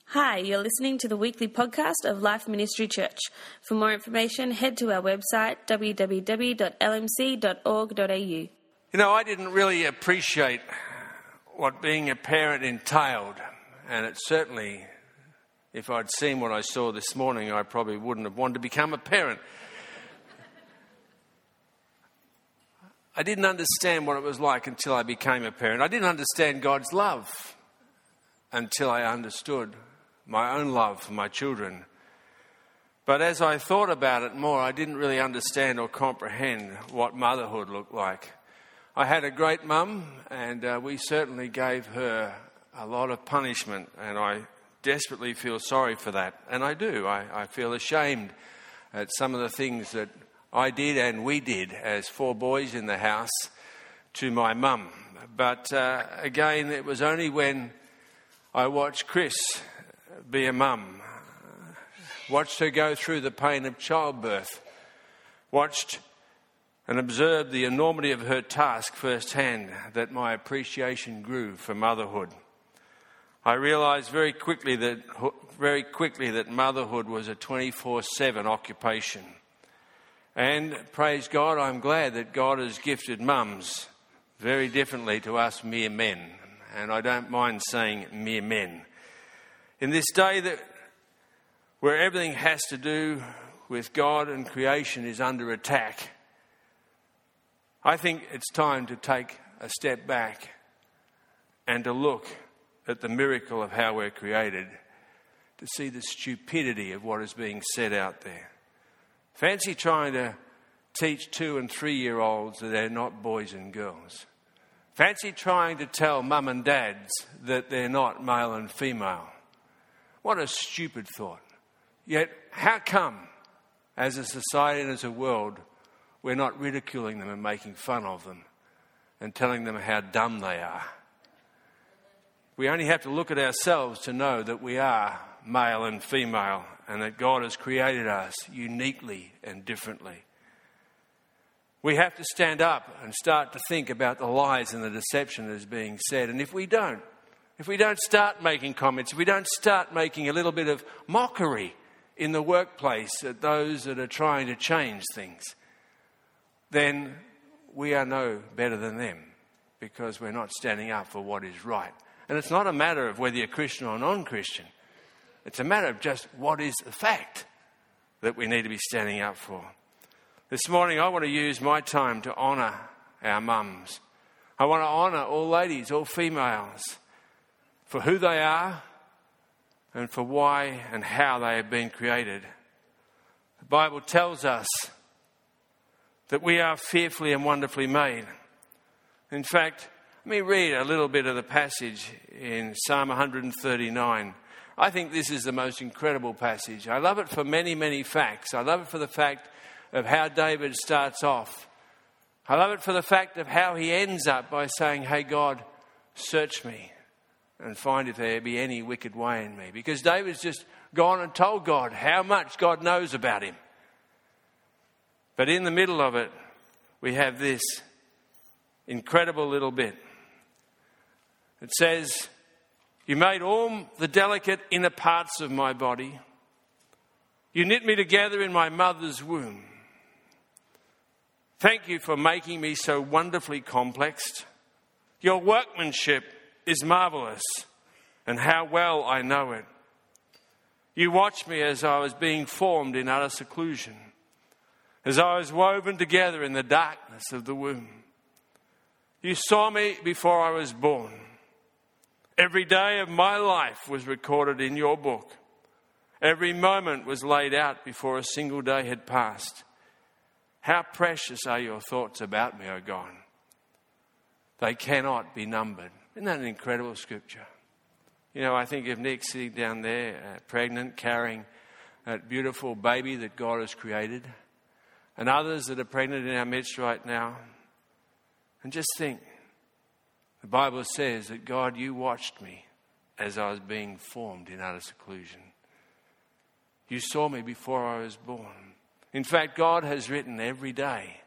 Hi, you're listening to the weekly podcast of Life Ministry Church. For more information, head to our website www.lmc.org.au. You know, I didn't really appreciate what being a parent entailed, and it certainly, if I'd seen what I saw this morning, I probably wouldn't have wanted to become a parent. I didn't understand what it was like until I became a parent. I didn't understand God's love until I understood my own love for my children. But as I thought about it more, I didn't really understand or comprehend what motherhood looked like. I had a great mum, and we certainly gave her a lot of punishment, and I desperately feel sorry for that. And I do. I feel ashamed at some of the things that I did and we did as 4 boys in the house to my mum. But again, it was only when I watched Chris be a mum, watched her go through the pain of childbirth, watched and observed the enormity of her task firsthand, that my appreciation grew for motherhood. I realised very quickly that motherhood was a 24/7 occupation. And praise God, I'm glad that God has gifted mums very differently to us mere men. And I don't mind saying mere men. In this day where everything has to do with God and creation is under attack, I think it's time to take a step back and to look at the miracle of how we're created, to see the stupidity of what is being said out there. Fancy trying to teach 2- and 3-year-olds that they're not boys and girls. Fancy trying to tell mum and dads that they're not male and female. What a stupid thought. Yet, how come, as a society and as a world, we're not ridiculing them and making fun of them and telling them how dumb they are? We only have to look at ourselves to know that we are male and female and that God has created us uniquely and differently. We have to stand up and start to think about the lies and the deception that is being said. And if we don't start making comments, if we don't start making a little bit of mockery in the workplace at those that are trying to change things, then we are no better than them, because we're not standing up for what is right. And it's not a matter of whether you're Christian or non-Christian. It's a matter of just what is the fact that we need to be standing up for. This morning I want to use my time to honour our mums. I want to honour all ladies, all females, for who they are and for why and how they have been created. The Bible tells us that we are fearfully and wonderfully made. In fact, let me read a little bit of the passage in Psalm 139. I think this is the most incredible passage. I love it for many, many facts. I love it for the fact of how David starts off. I love it for the fact of how he ends up by saying, "Hey God, search me and find if there be any wicked way in me." Because David's just gone and told God how much God knows about him. But in the middle of it, we have this incredible little bit. It says, "You made all the delicate inner parts of my body. You knit me together in my mother's womb. Thank you for making me so wonderfully complex. Your workmanship is marvelous, and how well I know it. You watched me as I was being formed in utter seclusion, as I was woven together in the darkness of the womb. You saw me before I was born. Every day of my life was recorded in your book. Every moment was laid out before a single day had passed. How precious are your thoughts about me, O God. They cannot be numbered." Isn't that an incredible scripture? You know, I think of Nick sitting down there, pregnant, carrying that beautiful baby that God has created, and others that are pregnant in our midst right now. And just think, the Bible says that, God, you watched me as I was being formed in utter seclusion. You saw me before I was born. In fact, God has written every day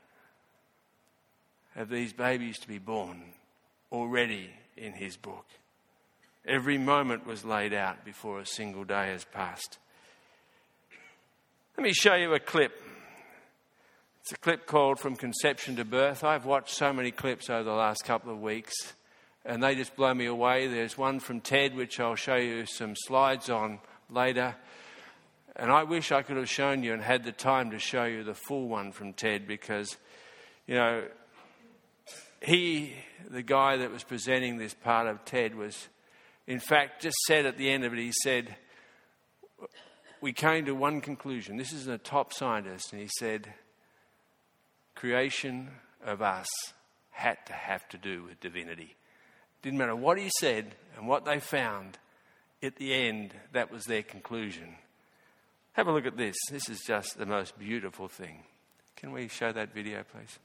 of these babies to be born already in his book. Every moment was laid out before a single day has passed. Let me show you a clip. It's a clip called From Conception to Birth. I've watched so many clips over the last couple of weeks, and they just blow me away. There's one from Ted, which I'll show you some slides on later. And I wish I could have shown you and had the time to show you the full one from Ted, because, you know, the guy that was presenting this part of Ted was, in fact, just said at the end of it, he said, we came to one conclusion. This is a top scientist, and he said, creation of us had to have to do with divinity. Didn't matter what he said and what they found, at the end, that was their conclusion. Have a look at this. This is just the most beautiful thing. Can we show that video, please?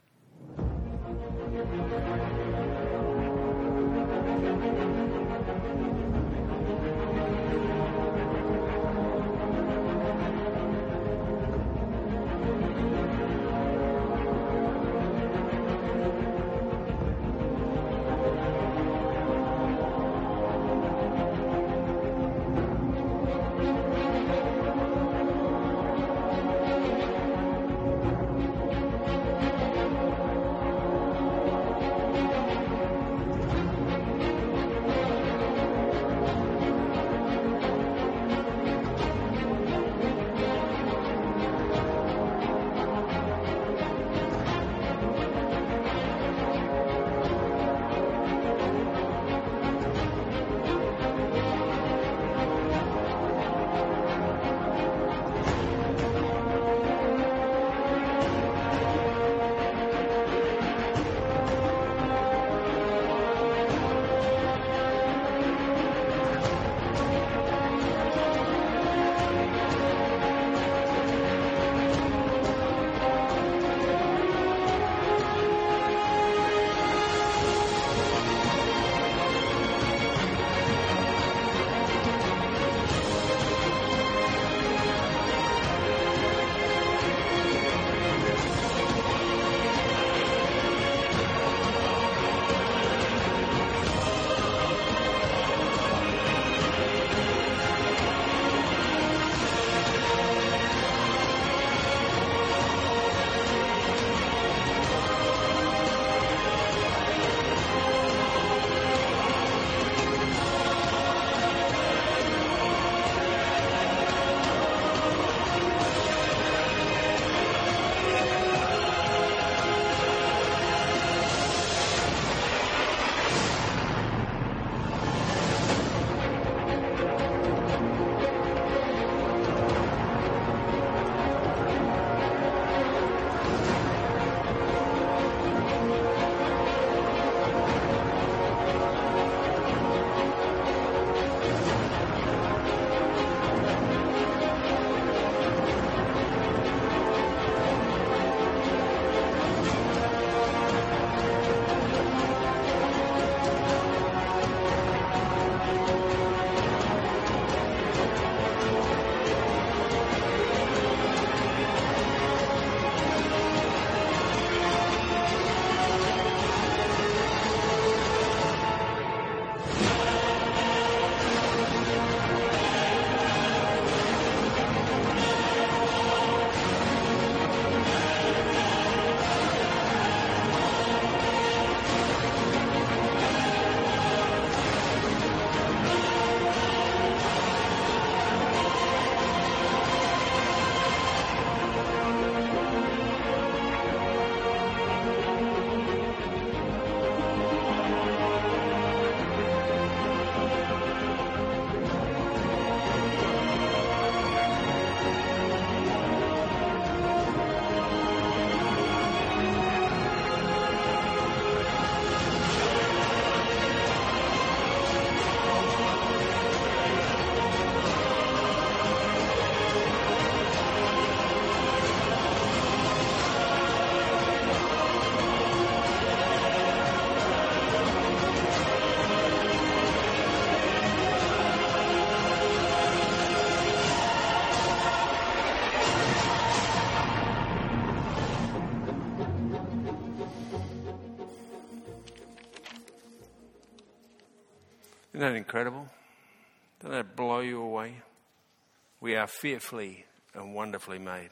Isn't that incredible? Doesn't that blow you away? We are fearfully and wonderfully made.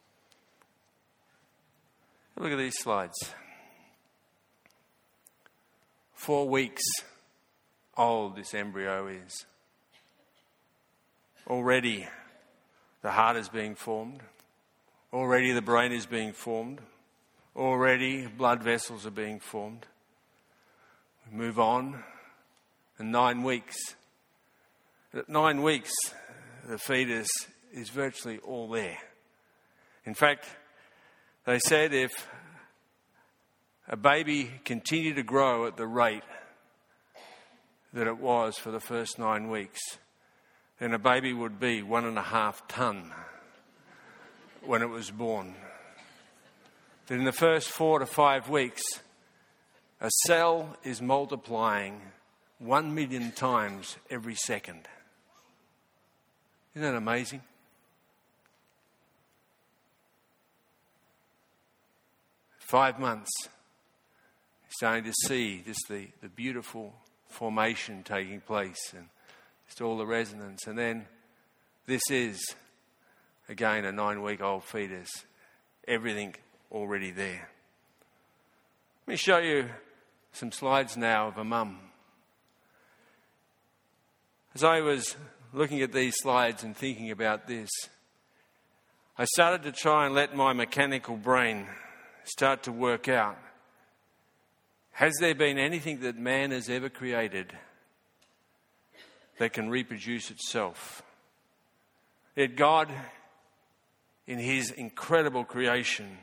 Look at these slides. 4 weeks old this embryo is. Already the heart is being formed. Already the brain is being formed. Already blood vessels are being formed. We move on. And 9 weeks. At 9 weeks, the fetus is virtually all there. In fact, they said if a baby continued to grow at the rate that it was for the first 9 weeks, then a baby would be 1.5 ton when it was born. That in the first 4 to 5 weeks, a cell is multiplying 1 million times every second. Isn't that amazing? At 5 months, you're starting to see just the beautiful formation taking place and just all the resonance. And then this is, again, a 9-week-old fetus. Everything already there. Let me show you some slides now of a mum. As I was looking at these slides and thinking about this, I started to try and let my mechanical brain start to work out, has there been anything that man has ever created that can reproduce itself? Yet God, in his incredible creation,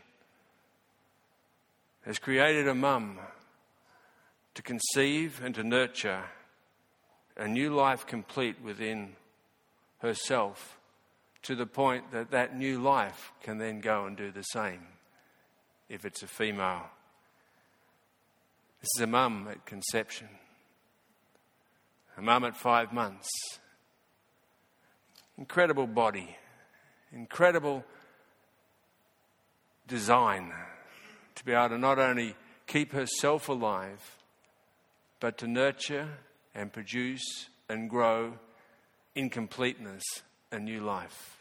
has created a mum to conceive and to nurture a new life complete within herself, to the point that that new life can then go and do the same if it's a female. This is a mum at conception, a mum at 5 months. Incredible body, incredible design to be able to not only keep herself alive, but to nurture and produce and grow in completeness a new life.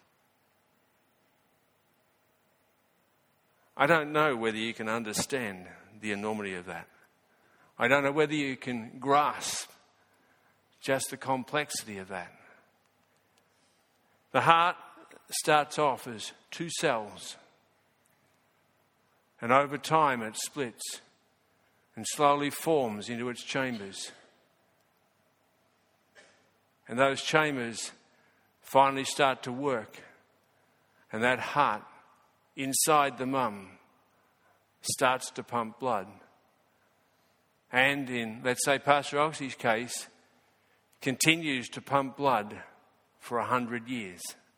I don't know whether you can understand the enormity of that. I don't know whether you can grasp just the complexity of that. The heart starts off as 2 cells, and over time it splits and slowly forms into its chambers. And those chambers finally start to work, and that heart inside the mum starts to pump blood. And in, let's say, Pastor Oxy's case, continues to pump blood for 100 years.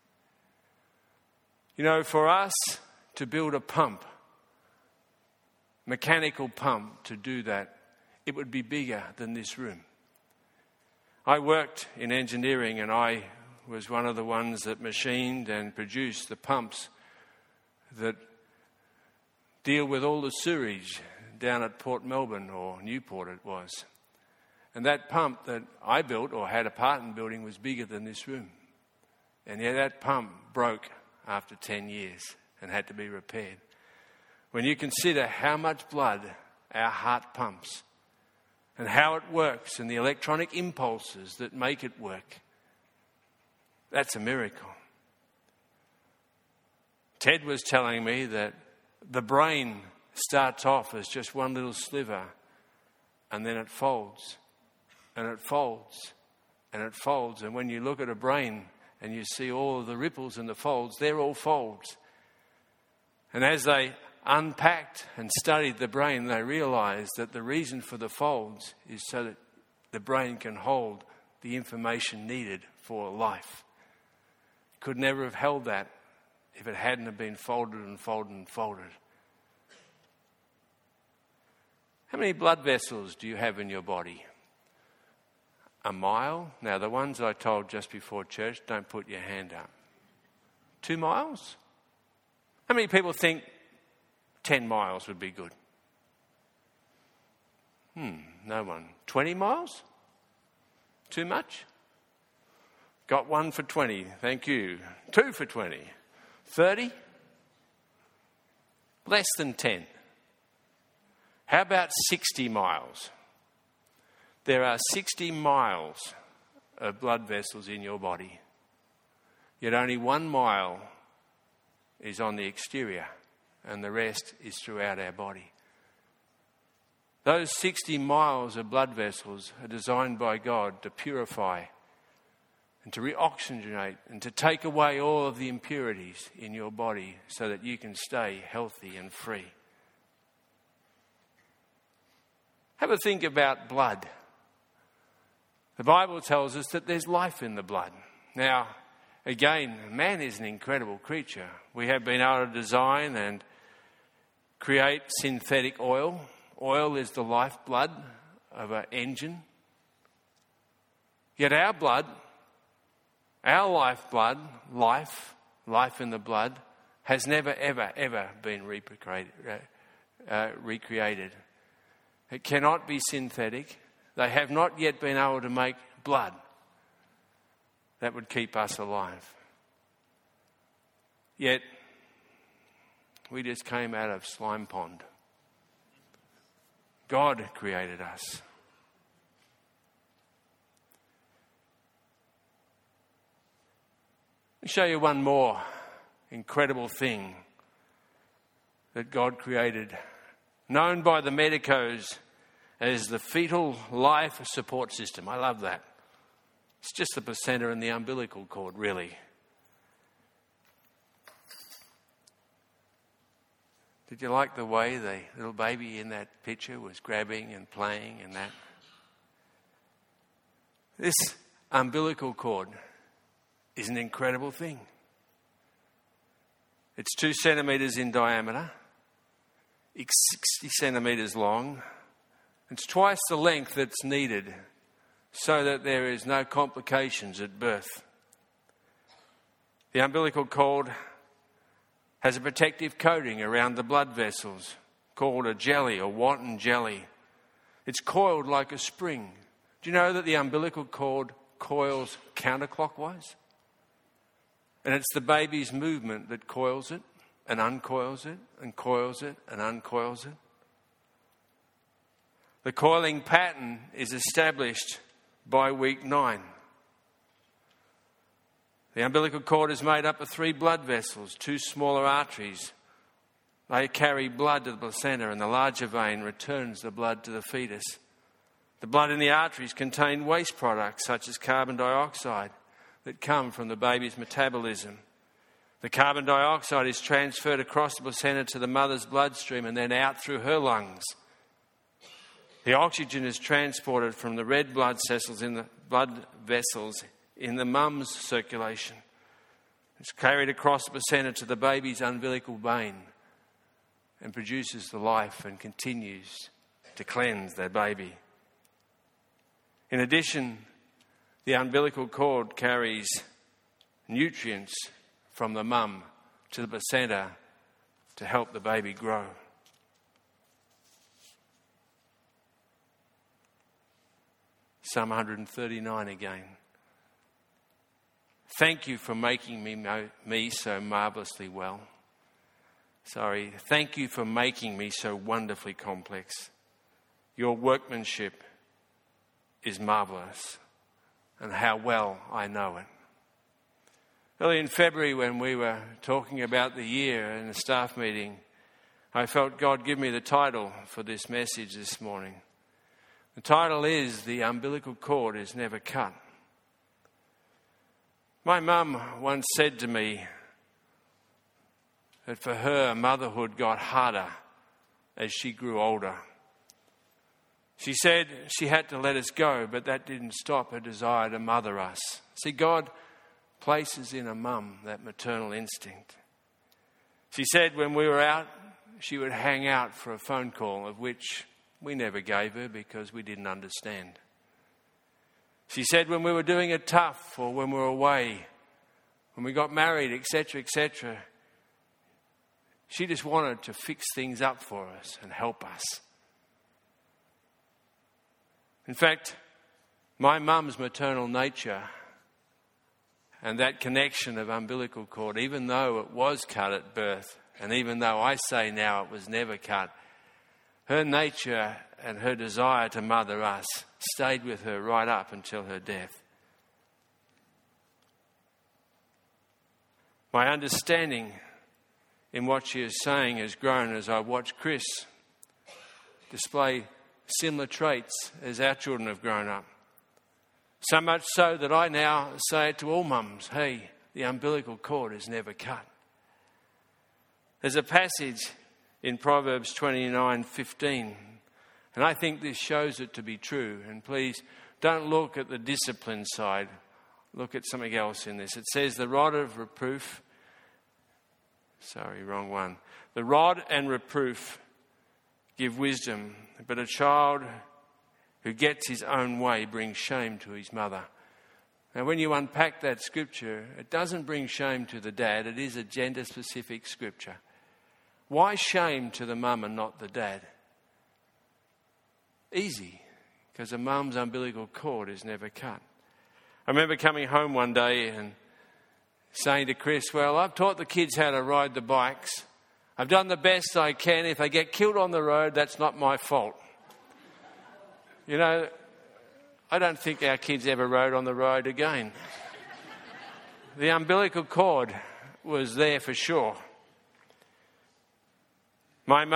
You know, for us to build a pump, mechanical pump, to do that, it would be bigger than this room. I worked in engineering, and I was one of the ones that machined and produced the pumps that deal with all the sewage down at Port Melbourne, or Newport it was. And that pump that I built or had a part in building was bigger than this room. And yet that pump broke after 10 years and had to be repaired. When you consider how much blood our heart pumps and how it works and the electronic impulses that make it work, that's a miracle. Ted was telling me that the brain starts off as just one little sliver, and then it folds, and it folds, and it folds. And when you look at a brain and you see all of the ripples and the folds, they're all folds. And as they unpacked and studied the brain, they realized that the reason for the folds is so that the brain can hold the information needed for life. It could never have held that if it hadn't have been folded and folded and folded. How many blood vessels do you have in your body? A mile? Now, the ones I told just before church, don't put your hand up. 2 miles? How many people think 10 miles would be good? No one. 20 miles? Too much? Got 1 for 20, thank you. 2 for 20. 30? Less than 10. How about 60 miles? There are 60 miles of blood vessels in your body. Yet only 1 mile is on the exterior and the rest is throughout our body. Those 60 miles of blood vessels are designed by God to purify and to reoxygenate and to take away all of the impurities in your body so that you can stay healthy and free. Have a think about blood. The Bible tells us that there's life in the blood. Now, again, man is an incredible creature. We have been able to design and create synthetic oil. Oil is the lifeblood of an engine. Yet our blood, our lifeblood, life in the blood, has never, ever, ever been recreated. It cannot be synthetic. They have not yet been able to make blood that would keep us alive. Yet, we just came out of slime pond. God created us. Let me show you one more incredible thing that God created, known by the medicos as the fetal life support system. I love that. It's just the placenta and the umbilical cord, really. Did you like the way the little baby in that picture was grabbing and playing and that? This umbilical cord is an incredible thing. It's 2 centimetres in diameter. It's 60 centimetres long. It's twice the length that's needed so that there is no complications at birth. The umbilical cord has a protective coating around the blood vessels called a jelly or wanton jelly. It's coiled like a spring. Do you know that the umbilical cord coils counterclockwise? And it's the baby's movement that coils it and uncoils it and coils it and uncoils it. The coiling pattern is established by week 9. The umbilical cord is made up of 3 blood vessels, 2 smaller arteries. They carry blood to the placenta and the larger vein returns the blood to the fetus. The blood in the arteries contain waste products such as carbon dioxide that come from the baby's metabolism. The carbon dioxide is transferred across the placenta to the mother's bloodstream and then out through her lungs. The oxygen is transported from the red blood vessels in the mum's circulation. It's carried across the placenta to the baby's umbilical vein and produces the life and continues to cleanse their baby. In addition, the umbilical cord carries nutrients from the mum to the placenta to help the baby grow. Psalm 139 again. Thank you for making me so marvellously well. Thank you for making me so wonderfully complex. Your workmanship is marvellous, and how well I know it. Early in February, when we were talking about the year in a staff meeting, I felt God give me the title for this message this morning. The title is The Umbilical Cord is Never Cut. My mum once said to me that for her, motherhood got harder as she grew older. She said she had to let us go, but that didn't stop her desire to mother us. See, God places in a mum that maternal instinct. She said when we were out, she would hang out for a phone call, of which we never gave her because we didn't understand. She said when we were doing it tough or when we were away, when we got married, etc., she just wanted to fix things up for us and help us. In fact, My mum's maternal nature and that connection of umbilical cord, even though it was cut at birth, and even though I say now it was never cut, her nature and her desire to mother us stayed with her right up until her death. My understanding in what she is saying has grown as I watch Chris display similar traits as our children have grown up. So much so that I now say it to all mums, hey, the umbilical cord is never cut. There's a passage in Proverbs 29:15, and I think this shows it to be true. And please don't look at the discipline side. Look at something else in this. It says the rod of reproof. The rod and reproof give wisdom, but a child who gets his own way brings shame to his mother. Now, when you unpack that scripture, it doesn't bring shame to the dad. It is a gender-specific scripture. Why shame to the mum and not the dad? Easy, because a mum's umbilical cord is never cut. I remember coming home one day and saying to Chris, well, I've taught the kids how to ride the bikes. I've done the best I can. If they get killed on the road, that's not my fault. You know, I don't think our kids ever rode on the road again. The umbilical cord was there for sure. My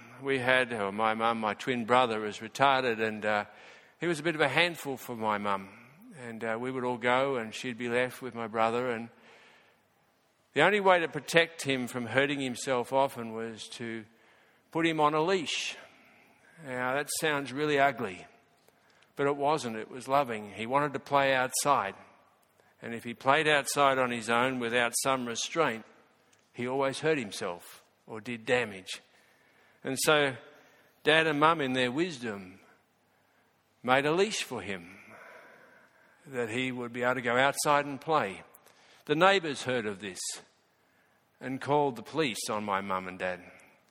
twin brother was retarded, and he was a bit of a handful for my mum. And we would all go and she'd be left with my brother, and the only way to protect him from hurting himself often was to put him on a leash. Now, that sounds really ugly, but it wasn't. It was loving. He wanted to play outside. And if he played outside on his own without some restraint, he always hurt himself or did damage. And so Dad and Mum, in their wisdom, made a leash for him that he would be able to go outside and play. The neighbours heard of this and called the police on my mum and dad.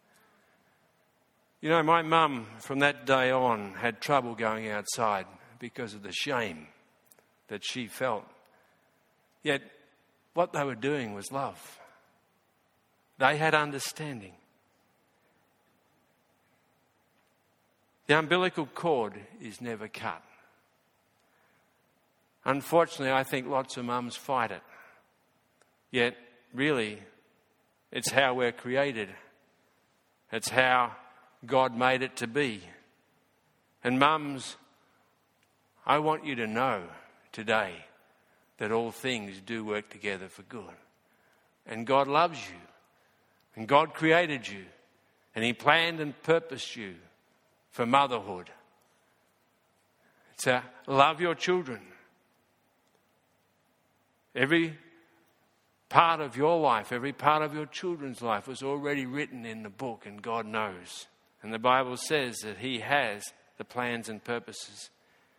You know, my mum, from that day on, had trouble going outside because of the shame that she felt. Yet, what they were doing was love. They had understanding. The umbilical cord is never cut. Unfortunately, I think lots of mums fight it. Yet, really, it's how we're created. It's how God made it to be. And mums, I want you to know today that all things do work together for good. And God loves you. And God created you. And He planned and purposed you for motherhood. So love your children. Every part of your life, every part of your children's life was already written in the book, and God knows. And the Bible says that He has the plans and purposes.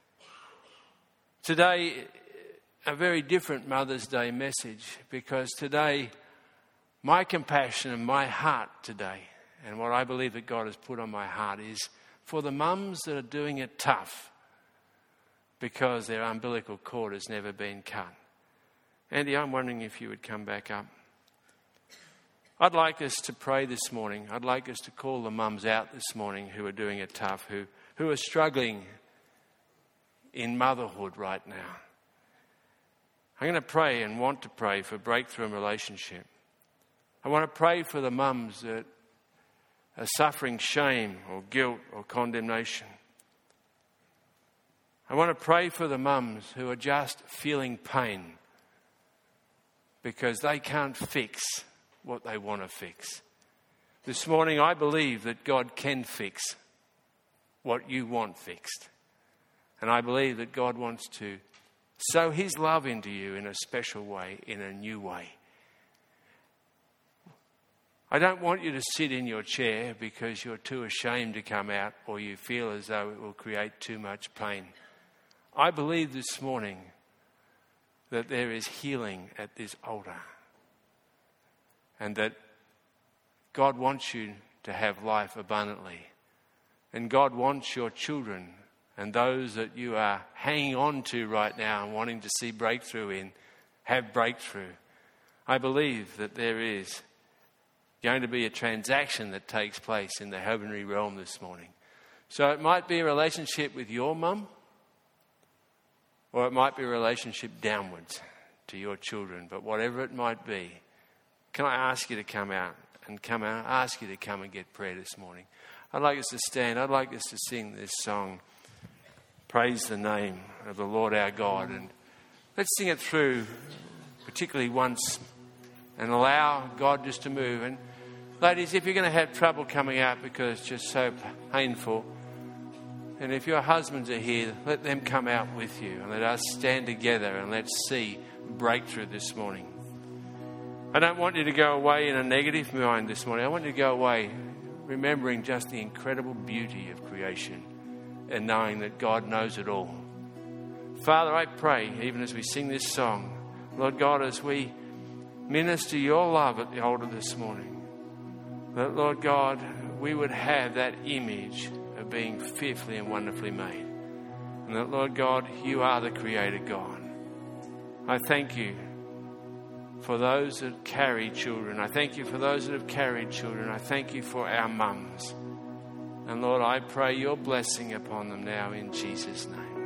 Today, a very different Mother's Day message, because today, my compassion and my heart today, and what I believe that God has put on my heart, is for the mums that are doing it tough because their umbilical cord has never been cut. Andy, I'm wondering if you would come back up. I'd like us to pray this morning. I'd like us to call the mums out this morning who are doing it tough, who are struggling in motherhood right now. I'm going to pray and want to pray for breakthrough in relationship. I want to pray for the mums that are suffering shame or guilt or condemnation. I want to pray for the mums who are just feeling pain because they can't fix what they want to fix. This morning, I believe that God can fix what you want fixed. And I believe that God wants to sow His love into you in a special way, in a new way. I don't want you to sit in your chair because you're too ashamed to come out or you feel as though it will create too much pain. I believe this morning that there is healing at this altar and that God wants you to have life abundantly, and God wants your children And those that you are hanging on to right now and wanting to see breakthrough in, have breakthrough. I believe that there is going to be a transaction that takes place in the heavenly realm this morning. So it might be a relationship with your mum, or it might be a relationship downwards to your children. But whatever it might be, can I ask you to come out and ask you to come and get prayer this morning? I'd like us to stand. I'd like us to sing this song, Praise the Name of the Lord our God. And let's sing it through, particularly once, and allow God just to move. And ladies, if you're going to have trouble coming out because it's just so painful, and if your husbands are here, let them come out with you and let us stand together and let's see breakthrough this morning. I don't want you to go away in a negative mind this morning. I want you to go away remembering just the incredible beauty of creation and knowing that God knows it all. Father, I pray, even as we sing this song, Lord God, as we minister your love at the altar this morning, that, Lord God, we would have that image of being fearfully and wonderfully made. And that, Lord God, you are the creator God. I thank you for those that carry children. I thank you for those that have carried children. I thank you for our mums. And Lord, I pray your blessing upon them now in Jesus' name.